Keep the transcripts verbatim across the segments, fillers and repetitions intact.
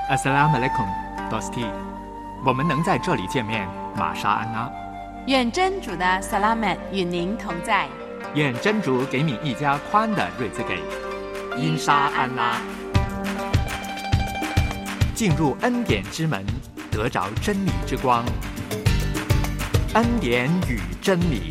Assalamu alaikum, Dosti。我们能在这里见面，玛莎安拉。 愿真主的萨拉曼与您同在。 愿真主给你一家宽的瑞兹给。因沙安拉。进入恩典之门，得着真理之光。恩典与真理。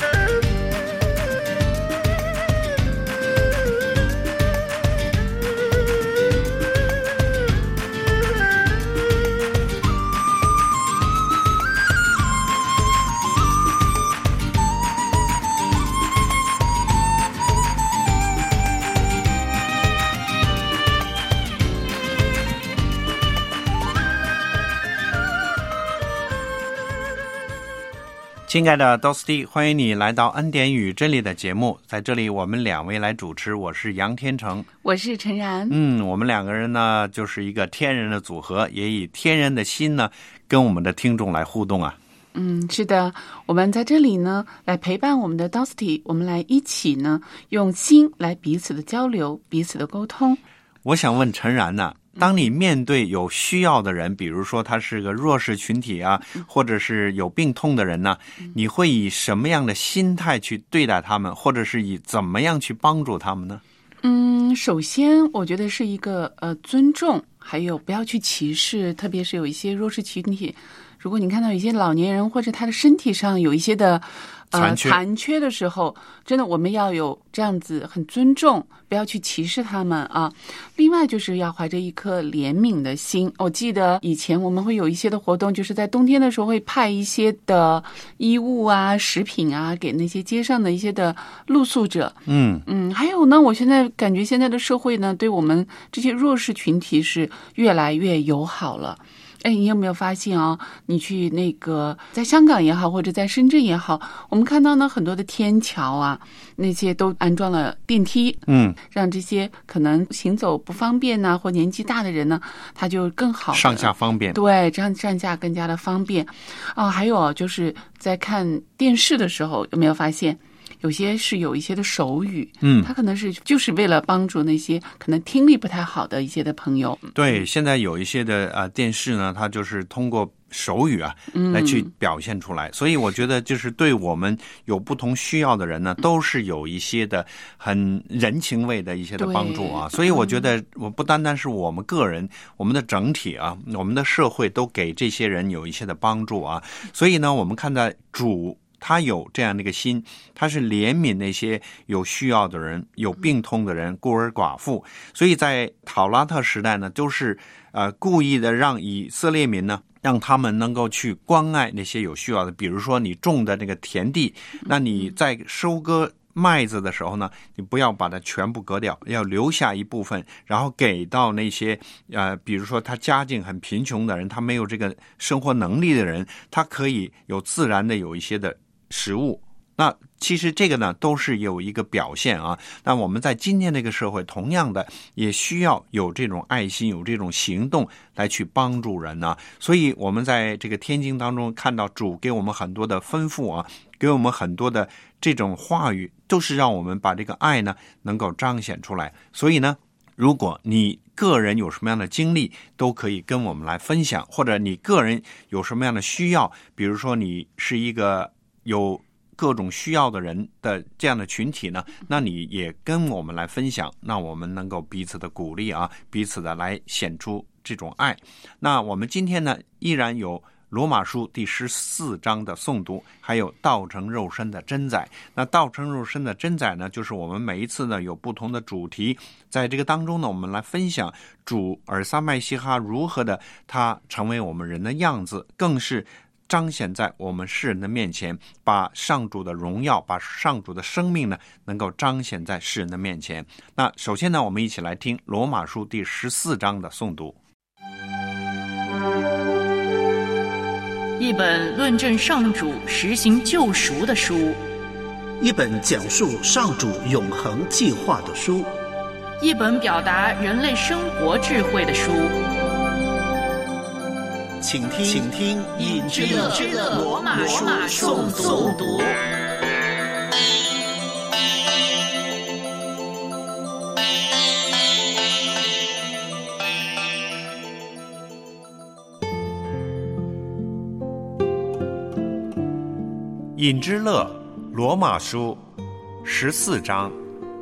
亲爱的 Dosti， 欢迎你来到恩典与真理的节目。在这里我们两位来主持，我是杨天成， 我是陈然。 嗯，我们两个人呢就是一个天人的组合，也以天人的心呢跟我们的听众来互动啊。 嗯，是的，我们在这里呢来陪伴我们的 Dosti， 我们来一起呢用心来彼此的交流，彼此的沟通。 我想问陈然呢、啊当你面对有需要的人，比如说他是个弱势群体啊，或者是有病痛的人呢，你会以什么样的心态去对待他们，或者是以怎么样去帮助他们呢？ 嗯，首先我觉得是一个呃尊重，还有不要去歧视，特别是有一些弱势群体，如果你看到一些老年人或者他的身体上有一些的呃残缺残缺的时候，真的我们要有这样子很尊重，不要去歧视他们啊。另外就是要怀着一颗怜悯的心。我记得以前我们会有一些的活动，就是在冬天的时候会派一些的衣物啊、食品啊给那些街上的一些的露宿者。 嗯嗯，还有呢，我现在感觉现在的社会呢，对我们这些弱势群体是越来越友好了。哎，你有没有发现啊？你去那个在香港也好，或者在深圳也好，我们看到呢很多的天桥啊，那些都安装了电梯， 嗯， 让这些可能行走不方便呐、或年纪大的人呢，他就更好上下方便。 对，这样上下更加的方便啊。还有就是在看电视的时候，有没有发现？有些是有一些的手语， 嗯， 他可能是就是为了帮助那些可能听力不太好的一些的朋友。 对，现在有一些的呃电视呢，它就是通过手语啊来去表现出来、嗯、所以我觉得就是对我们有不同需要的人呢，都是有一些的很人情味的一些的帮助啊。所以我觉得我不单单是我们个人、嗯、我们的整体啊，我们的社会都给这些人有一些的帮助啊。所以呢，我们看到主他有这样的一个心，他是怜悯那些有需要的人、有病痛的人、孤儿寡妇。所以在讨拉特时代呢，都是呃故意的让以色列民呢，让他们能够去关爱那些有需要的。比如说你种的那个田地，那你在收割麦子的时候呢，你不要把它全部割掉，要留下一部分，然后给到那些呃，比如说他家境很贫穷的人，他没有这个生活能力的人，他可以有自然的有一些的食物。那其实这个呢都是有一个表现啊。那我们在今天这个社会同样的也需要有这种爱心，有这种行动来去帮助人啊。所以我们在这个天经当中看到主给我们很多的吩咐啊，给我们很多的这种话语，都是让我们把这个爱呢能够彰显出来。所以呢，如果你个人有什么样的经历，都可以跟我们来分享，或者你个人有什么样的需要，比如说你是一个有各种需要的人的这样的群体呢，那你也跟我们来分享，那我们能够彼此的鼓励啊，彼此的来显出这种爱。那我们今天呢，依然有罗马书第十四章的诵读，还有道成肉身的真载。那道成肉身的真载呢，就是我们每一次呢有不同的主题，在这个当中呢，我们来分享主尔撒麦西哈如何的他成为我们人的样子，更是彰显在我们世人的面前，把上主的荣耀，把上主的生命呢能够彰显在世人的面前。那首先呢，我们一起来听罗马书第十四章的诵读。 一本论证上主实行救赎的书， 一本讲述上主永恒计划的书， 一本表达人类生活智慧的书。 请听，请听尹之乐罗马书诵读。 饮之乐，罗马书十四章。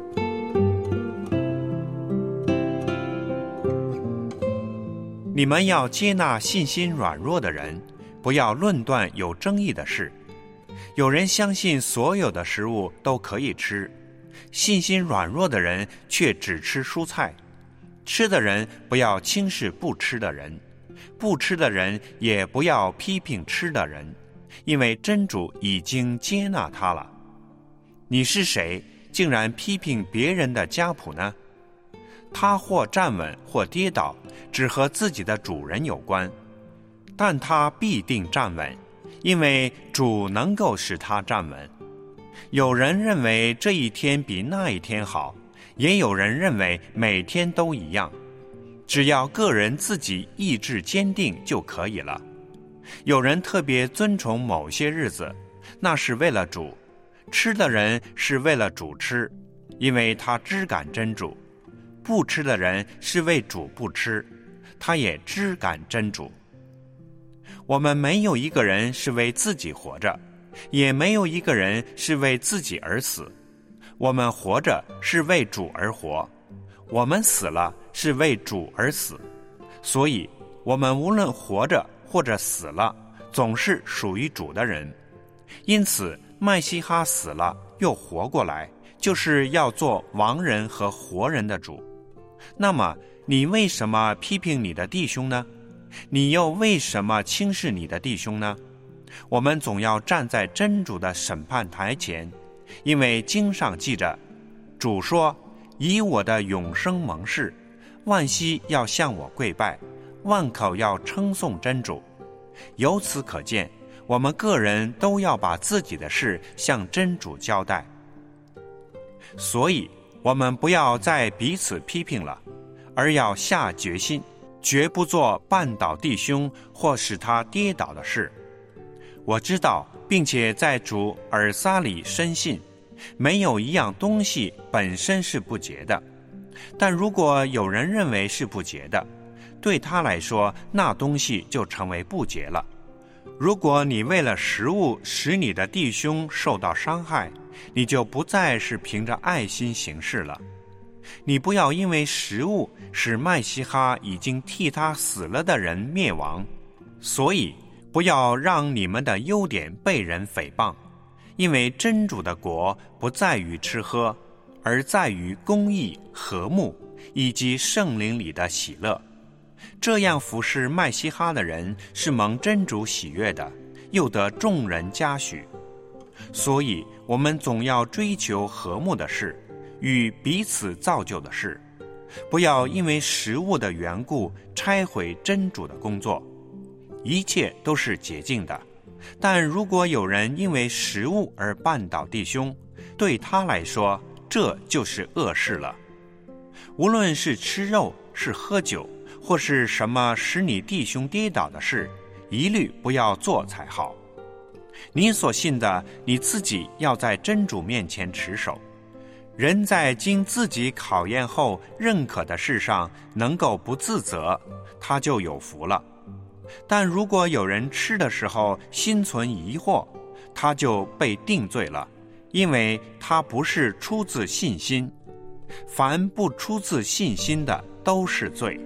你们要接纳信心软弱的人，不要论断有争议的事。有人相信所有的食物都可以吃，信心软弱的人却只吃蔬菜。吃的人不要轻视不吃的人，不吃的人也不要批评吃的人，因为真主已经接纳他了。你是谁，竟然批评别人的家谱呢？他或站稳或跌倒，只和自己的主人有关，但他必定站稳，因为主能够使他站稳。有人认为这一天比那一天好，也有人认为每天都一样，只要个人自己意志坚定就可以了。有人特别尊崇某些日子，那是为了主；吃的人是为了主吃，因为他知感真主；不吃的人是为主不吃，他也知感真主。我们没有一个人是为自己活着，也没有一个人是为自己而死。我们活着是为主而活，我们死了是为主而死。所以我们无论活着或者死了，总是属于主的人。因此麦西哈死了又活过来，就是要做亡人和活人的主。那么你为什么批评你的弟兄呢？你又为什么轻视你的弟兄呢？我们总要站在真主的审判台前，因为经上记着，主说，以我的永生盟誓，万膝要向我跪拜，万口要称颂真主。由此可见，我们个人都要把自己的事向真主交代。所以我们不要再彼此批评了，而要下决心，绝不做绊倒弟兄或使他跌倒的事。我知道并且在主尔撒里深信，没有一样东西本身是不洁的，但如果有人认为是不洁的，对他来说那东西就成为不洁了。如果你为了食物使你的弟兄受到伤害，你就不再是凭着爱心行事了。你不要因为食物使麦西哈已经替他死了的人灭亡，所以不要让你们的优点被人诽谤，因为真主的国不在于吃喝，而在于公义、和睦以及圣灵里的喜乐。这样服侍麦西哈的人是蒙真主喜悦的，又得众人嘉许。所以我们总要追求和睦的事，与彼此造就的事，不要因为食物的缘故拆毁真主的工作。一切都是洁净的，但如果有人因为食物而绊倒弟兄，对他来说这就是恶事了。无论是吃肉，是喝酒，或是什么使你弟兄跌倒的事，一律不要做才好。你所信的，你自己要在真主面前持守。人在经自己考验后认可的事上能够不自责，他就有福了。但如果有人吃的时候心存疑惑，他就被定罪了，因为他不是出自信心。凡不出自信心的都是罪。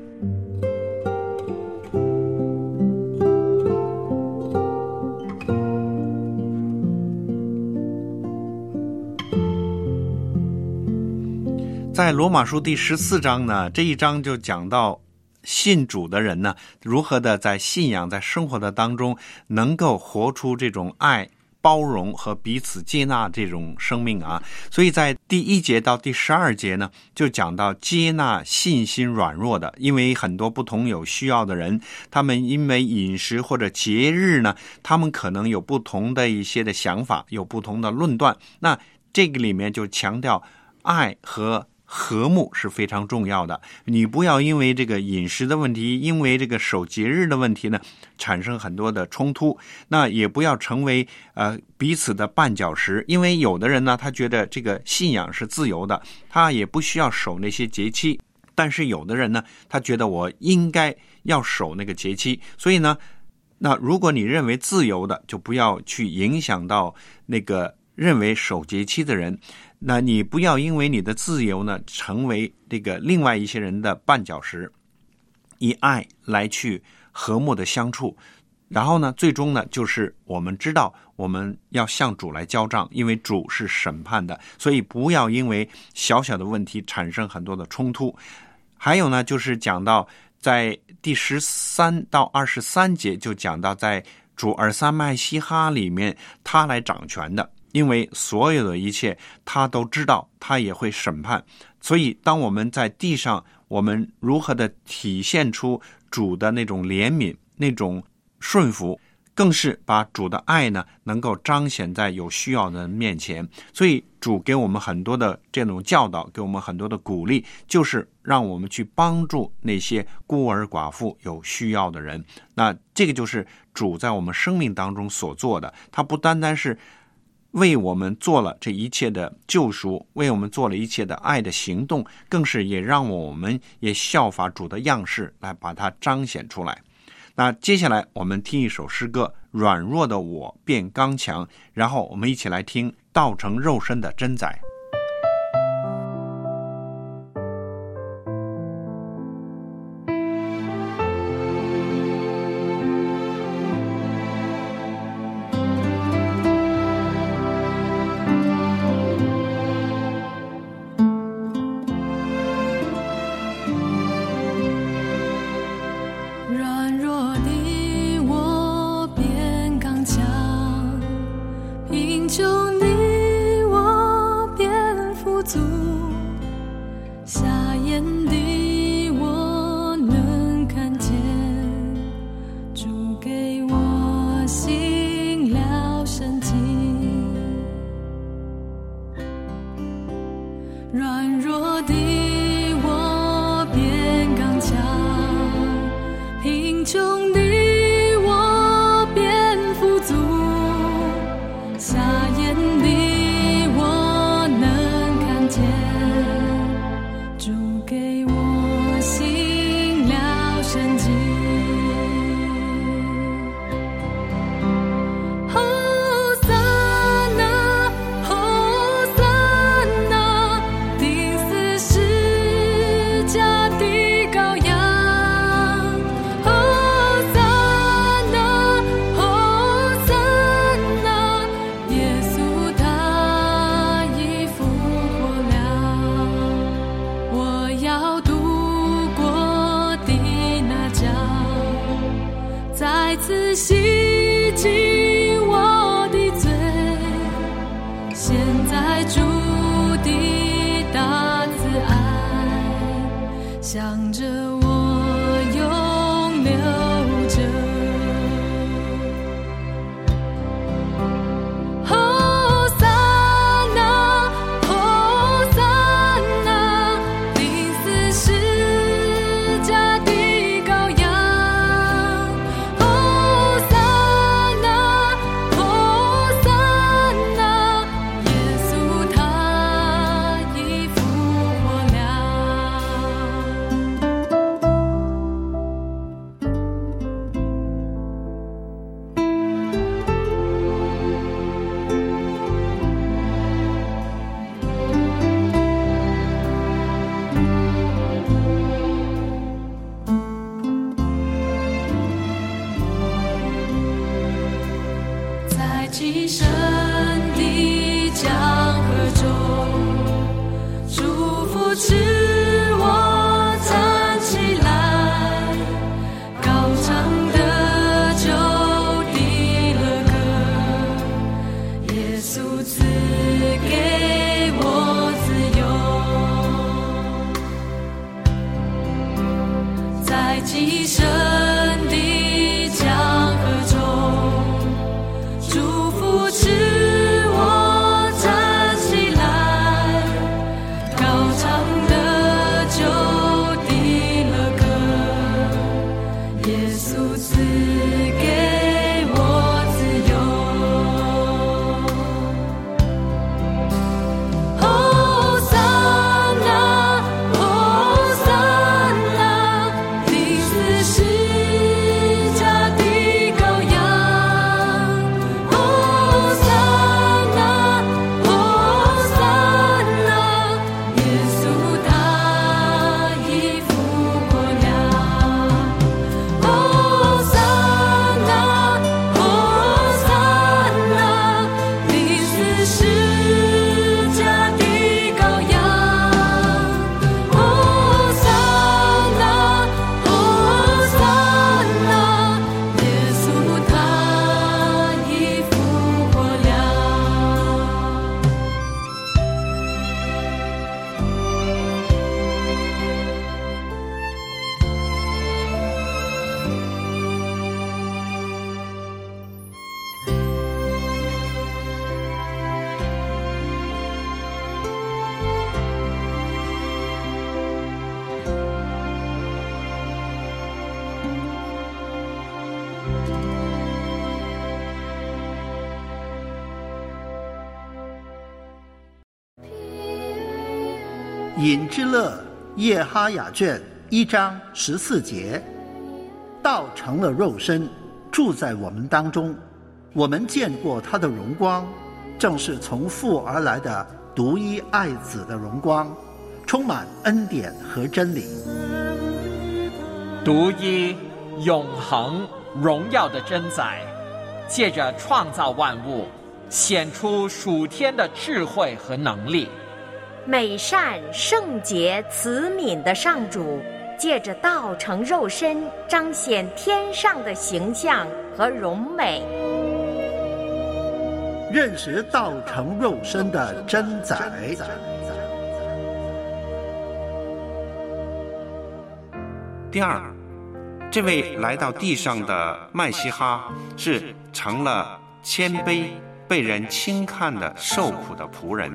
在罗马书第十四章呢，这一章就讲到信主的人呢，如何的在信仰在生活的当中能够活出这种爱、包容和彼此接纳这种生命啊。所以在第一节到第十二节呢，就讲到接纳信心软弱的，因为很多不同有需要的人，他们因为饮食或者节日呢，他们可能有不同的一些的想法，有不同的论断。那这个里面就强调爱和和睦是非常重要的。你不要因为这个饮食的问题，因为这个守节日的问题呢，产生很多的冲突。那也不要成为呃彼此的绊脚石，因为有的人呢，他觉得这个信仰是自由的，他也不需要守那些节期。但是有的人呢，他觉得我应该要守那个节期，所以呢， 那如果你认为自由的，就不要去影响到那个认为守节期的人，那你不要因为你的自由呢，成为这个另外一些人的绊脚石，以爱来去和睦的相处。然后呢，最终呢，就是我们知道我们要向主来交账，因为主是审判的，所以不要因为小小的问题产生很多的冲突。还有呢，就是讲到在第十三到二十三节，就讲到在主尔撒麦希哈里面，他来掌权的，因为所有的一切他都知道，他也会审判。所以当我们在地上，我们如何的体现出主的那种怜悯，那种顺服，更是把主的爱呢能够彰显在有需要的人面前。所以主给我们很多的这种教导，给我们很多的鼓励，就是让我们去帮助那些孤儿寡妇有需要的人。那这个就是主在我们生命当中所做的，他不单单是为我们做了这一切的救赎，为我们做了一切的爱的行动，更是也让我们也效法主的样式来把它彰显出来。那接下来我们听一首诗歌，软弱的我变刚强，然后我们一起来听道成肉身的真宰。 想着我永留着，哦撒那，哦撒那，钉死十架的羔羊，哦撒那，哦撒那，耶稣他已复活了。在极深的江河中，祝福赐我站起来，高唱的救的乐歌，耶稣赐给我自由，在极深的江河中，祝福赐我站起来，高唱的救的乐歌，耶稣赐给我自由。哦撒那，哦撒那，钉死十隐之乐耶哈雅卷一章十四节，道成了肉身，住在我们当中，我们见过他的荣光，正是从父而来的独一爱子的荣光，充满恩典和真理。 独一永恒荣耀的真宰，借着创造万物，显出属天的智慧和能力。 美善圣洁慈悯的上主，借着道成肉身，彰显天上的形象和荣美。 认识道成肉身的真宰。 第二，这位来到地上的麦西哈是成了谦卑、被人轻看的受苦的仆人。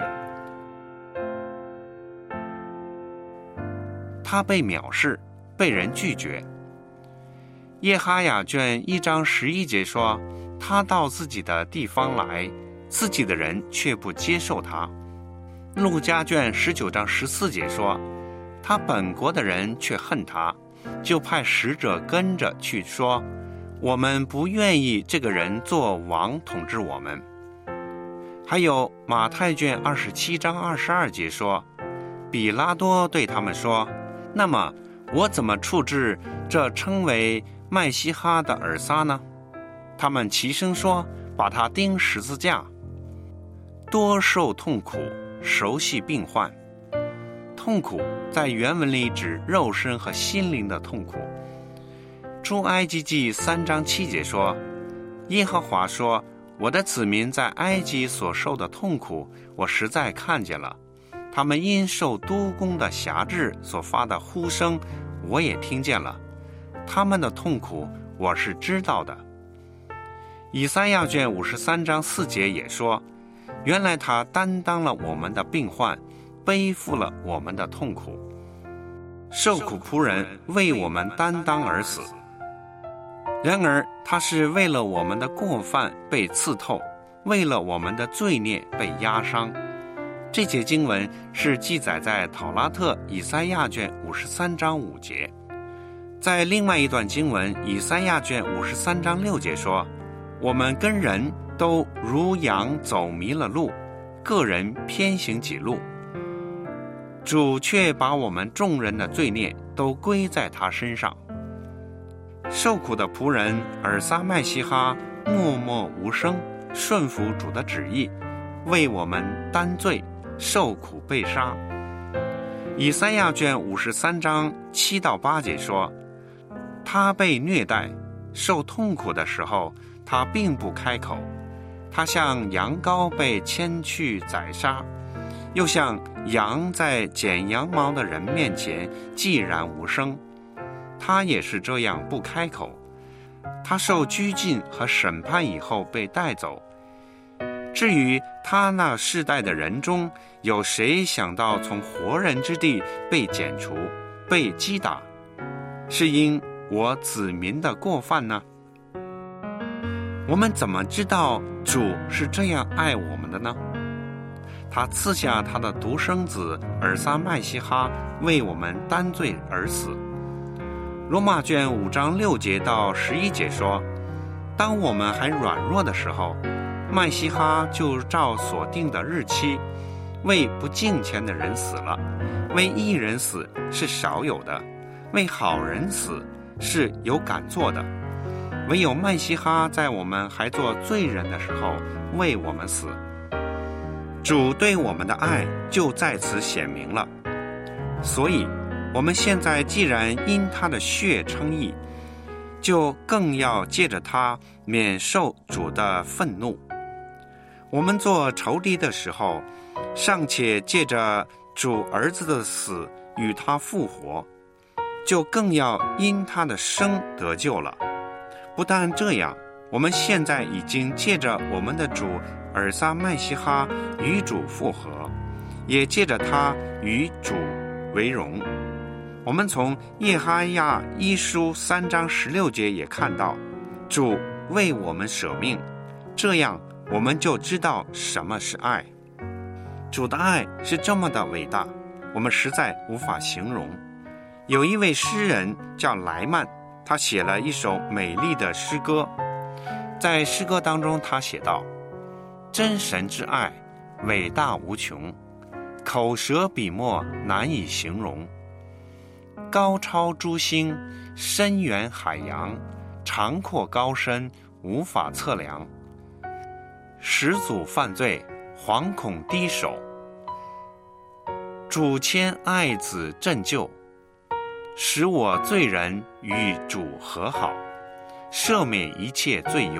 他被藐视，被人拒绝。耶哈雅卷一章十一节说，他到自己的地方来，自己的人却不接受他。路加卷十九章十四节说，他本国的人却恨他，就派使者跟着去说，我们不愿意这个人做王统治我们。还有马太卷二十七章二十二节说，比拉多对他们说，那么我怎么处置这称为麦西哈的尔撒呢？他们齐声说，把他钉十字架。多受痛苦，熟悉病患。痛苦在原文里指肉身和心灵的痛苦。出埃及记三章七节说，耶和华说，我的子民在埃及所受的痛苦，我实在看见了。他们因受督工的辖制所发的呼声，我也听见了。他们的痛苦，我是知道的。以赛亚卷五十三章四节也说，原来他担当了我们的病患，背负了我们的痛苦。受苦仆人为我们担当而死，然而他是为了我们的过犯被刺透，为了我们的罪孽被压伤。这节经文是记载在讨拉特以赛亚卷五十三章五节。在另外一段经文以赛亚卷五十三章六节说，我们跟人都如羊走迷了路，个人偏行己路，主却把我们众人的罪孽都归在他身上。受苦的仆人尔撒麦西哈默默无声，顺服主的旨意，为我们担罪，受苦被杀。以赛亚卷五十三章七到八节说，他被虐待受痛苦的时候，他并不开口，他像羊羔被牵去宰杀，又像羊在剪羊毛的人面前寂然无声，他也是这样不开口。他受拘禁和审判以后被带走。至于他那世代的人中，有谁想到从活人之地被剪除，被击打，是因我子民的过犯呢？我们怎么知道主是这样爱我们的呢？他赐下他的独生子尔撒麦西哈为我们担罪而死。罗马卷五章六节到十一节说，当我们还软弱的时候，麦西哈就照所定的日期，为不敬虔的人死了。为义人死是少有的，为好人死是有敢做的。唯有麦西哈在我们还做罪人的时候为我们死。主对我们的爱就在此显明了。所以我们现在既然因他的血称义，就更要借着他免受主的愤怒。我们做仇敌的时候，尚且借着主儿子的死与他复活，就更要因他的生得救了。不但这样，我们现在已经借着我们的主尔撒麦西哈与主复合，也借着他与主为荣。我们从耶哈亚一书三章十六节也看到，主为我们舍命，这样我们就知道什么是爱。主的爱是这么的伟大， 我们实在无法形容。有一位诗人叫莱曼，他写了一首美丽的诗歌。在诗歌当中他写道：真神之爱伟大无穷，口舌笔墨难以形容，高超诸星，深远海洋，长阔高深，无法测量。始祖犯罪，惶恐低首，主牵爱子拯救，使我罪人与主和好，赦免一切罪忧。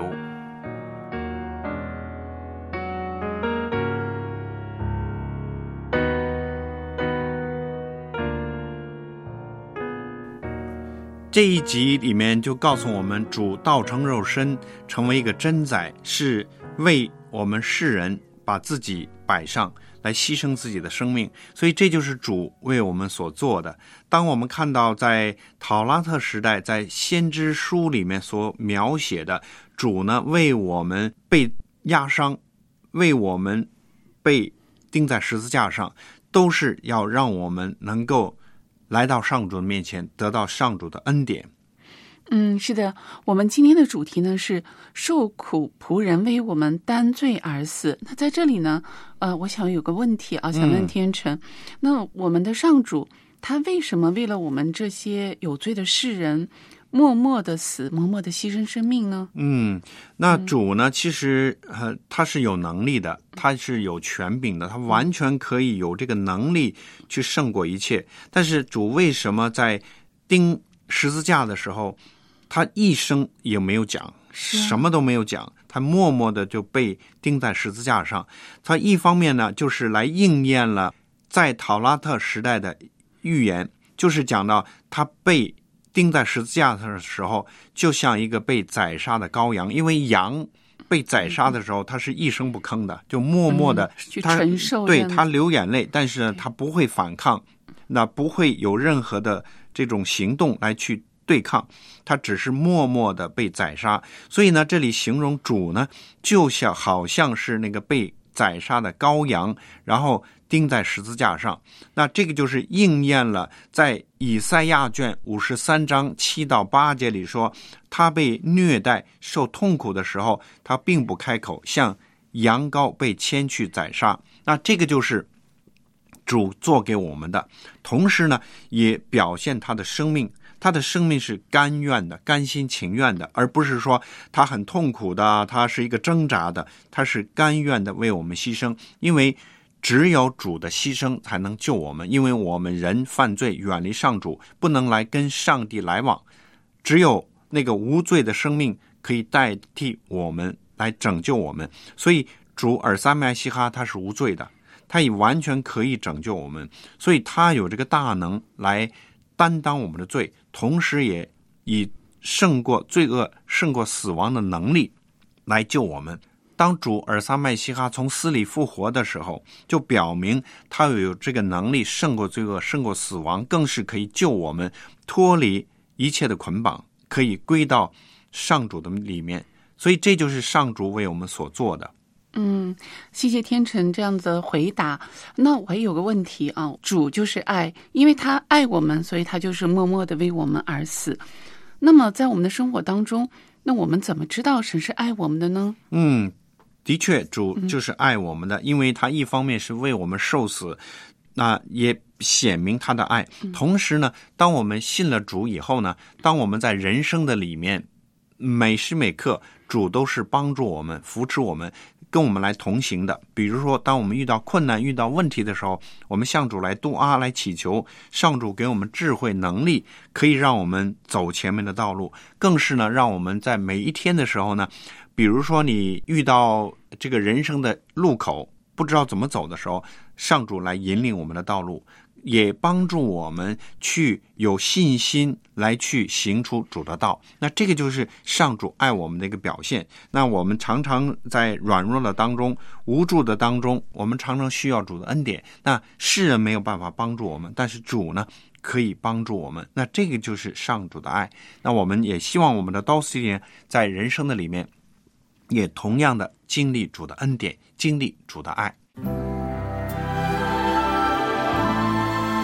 这一集里面就告诉我们，主道成肉身，成为一个真宰，是为我们世人把自己摆上来，牺牲自己的生命。所以这就是主为我们所做的。当我们看到在讨拉特时代，在先知书里面所描写的主呢，为我们被压伤，为我们被钉在十字架上，都是要让我们能够来到上主的面前，得到上主的恩典。 嗯，是的，我们今天的主题呢是受苦仆人为我们担罪而死。那在这里呢，呃，我想有个问题啊，想问天成，嗯、那我们的上主他为什么为了我们这些有罪的世人，默默的死，默默的牺牲生命呢？ 嗯，那主呢，其实呃他是有能力的，他是有权柄的，他完全可以有这个能力去胜过一切。但是主为什么在钉十字架的时候，他一声也没有讲，什么都没有讲，他默默的就被钉在十字架上。他一方面呢，就是来应验了在讨拉特时代的预言，就是讲到他被钉在十字架上的时候，就像一个被宰杀的羔羊。因为羊被宰杀的时候，他是一声不吭的，就默默的、 嗯、去承受， 对，他流眼泪，但是呢，他不会反抗，那不会有任何的这种行动来去对抗，他只是默默的被宰杀。所以呢，这里形容主呢，就像好像是那个被宰杀的羔羊，然后钉在十字架上。那这个就是应验了在以赛亚卷五十三章七到八节里说，他被虐待受痛苦的时候，他并不开口，像羊羔被牵去宰杀。那这个就是主做给我们的，同时呢，也表现他的生命。他的生命是甘愿的，甘心情愿的，而不是说他很痛苦的，他是一个挣扎的，他是甘愿的为我们牺牲。因为只有主的牺牲才能救我们，因为我们人犯罪远离上主，不能来跟上帝来往，只有那个无罪的生命可以代替我们来拯救我们。所以主尔撒麦西哈他是无罪的，他也完全可以拯救我们，所以他有这个大能来担当我们的罪，同时也以胜过罪恶、胜过死亡的能力来救我们。当主尔撒麦西哈从死里复活的时候，就表明他有这个能力胜过罪恶、胜过死亡，更是可以救我们脱离一切的捆绑，可以归到上主的里面。所以这就是上主为我们所做的。 嗯，谢谢天成这样的回答。那我还有个问题啊，主就是爱，因为他爱我们，所以他就是默默的为我们而死。那么在我们的生活当中，那我们怎么知道神是爱我们的呢？ 嗯，的确，主就是爱我们的，嗯、因为他一方面是为我们受死，那也显明他的爱。同时呢，当我们信了主以后呢，当我们在人生的里面，每时每刻主都是帮助我们、扶持我们，跟我们来同行的。比如说当我们遇到困难、遇到问题的时候，我们向主来杜阿，来祈求上主给我们智慧能力，可以让我们走前面的道路。更是呢，让我们在每一天的时候呢，比如说你遇到这个人生的路口不知道怎么走的时候，上主来引领我们的道路，也帮助我们去有信心来去行出主的道。那这个就是上主爱我们的一个表现。那我们常常在软弱的当中、无助的当中，我们常常需要主的恩典。那世人没有办法帮助我们，但是主呢可以帮助我们。那这个就是上主的爱。那我们也希望我们的刀司人在人生的里面也同样的经历主的恩典，经历主的爱。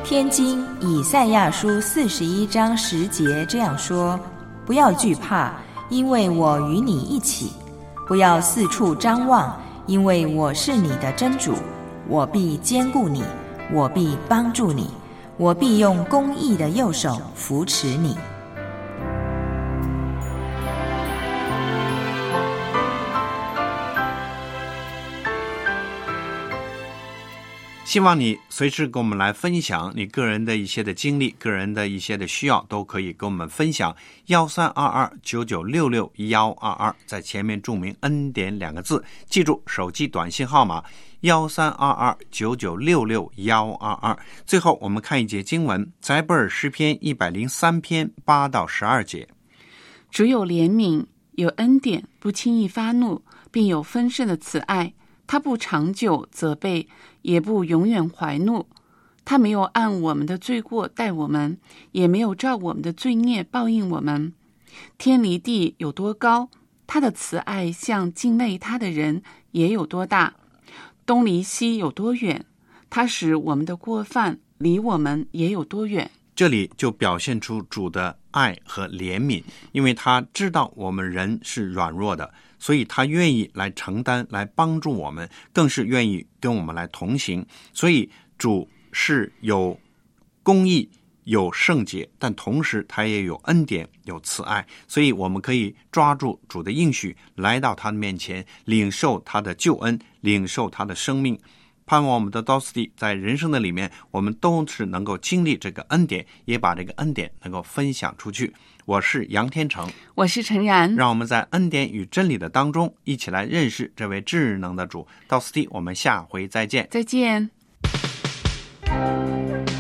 天经以赛亚书四十一章十节这样说：不要惧怕，因为我与你一起；不要四处张望，因为我是你的真主，我必坚固你，我必帮助你，我必用公义的右手扶持你。 希望你随时跟我们来分享你个人的一些的经历，个人的一些的需要，都可以跟我们分享。幺三二二九九六六幺二二，在前面注明恩典两个字，记住手机短信号码幺三二二九九六六幺二二。最后我们看一节经文，在伯尔诗篇一百零三篇八到十二节。 主有怜悯，有恩典，不轻易发怒，并有丰盛的慈爱。他不长久责备，也不永远怀怒。他没有按我们的罪过待我们，也没有照我们的罪孽报应我们。天离地有多高，他的慈爱向敬畏他的人也有多大。东离西有多远，他使我们的过犯离我们也有多远。 这里就表现出主的爱和怜悯，因为他知道我们人是软弱的，所以他愿意来承担，来帮助我们，更是愿意跟我们来同行。所以主是有公义，有圣洁，但同时他也有恩典，有慈爱。所以我们可以抓住主的应许，来到他的面前，领受他的救恩，领受他的生命。盼望我们的道斯蒂在人生的里面，我们都是能够经历这个恩典，也把这个恩典能够分享出去。我是杨天成， 我是陈然， 让我们在恩典与真理的当中，一起来认识这位智能的主。道斯蒂，我们下回再见。 再见。